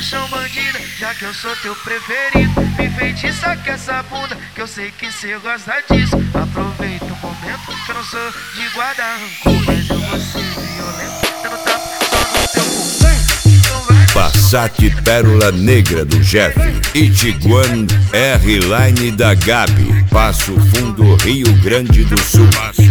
chão, bandida, já que eu sou teu preferido. Me enfeitiça com essa bunda, que eu sei que cê gosta disso. Aproveita o momento, que eu não sou de guarda rancor, mas eu vou ser violento, dando tapa só no teu bumbum. Então vai Passat Pérola Negra do Jeff, Itiguan R-Line da Gabi, Passo Fundo, Rio Grande do Sul.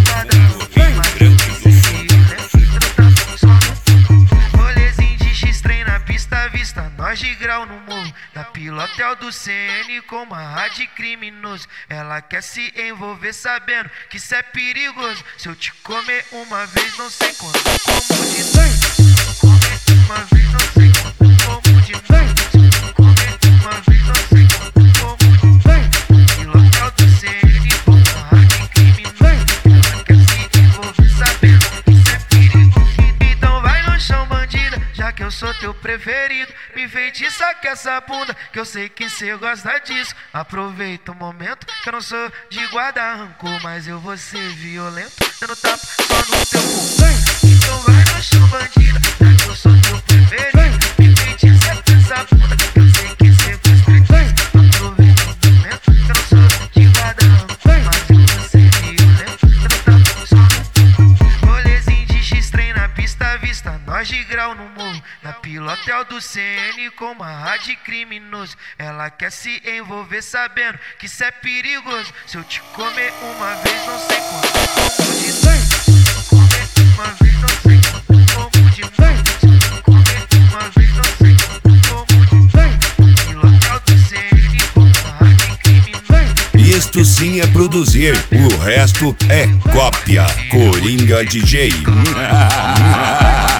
Nós de grau no morro, da pilotel do CN com uma rádio criminoso. Ela quer se envolver sabendo que isso é perigoso. Se eu te comer uma vez, não sei quando, como de noite. Comer uma vez, não sei quando, como de noite. Comer uma vez, não sei quando, como de noite. Pilotel do CN com uma rádio criminoso. Ela quer se envolver sabendo que isso é perigoso. Então vai no chão, bandida, já que eu sou teu preferido. Me enfeitiça com essa bunda, que eu sei que cê gosta disso. Aproveita o momento, que eu não sou de guardar rancor, mas eu vou ser violento, dando tapa só no teu bumbum. Então vai no chão, bandida, já que eu sou teu preferido. Me enfeitiça com essa bunda, que eu sei que cê gosta disso. Aproveita o momento, que eu não sou de guardar rancor, mas eu vou ser violento, dando tapa só no bumbum. Rolezinho de X-Trem na pista à vista, nós de grau no morro, na pilotel do CN com uma rádio criminoso. Ela quer se envolver sabendo que isso é perigoso. Se eu te comer uma vez, não sei quando, como de noite. Comer uma vez, não sei quando, como de noite. Comer uma vez, não sei quando, como de noite. Pilotel do CN com uma rádio criminoso. Isto sim é produzir, o resto é cópia. Coringa DJ.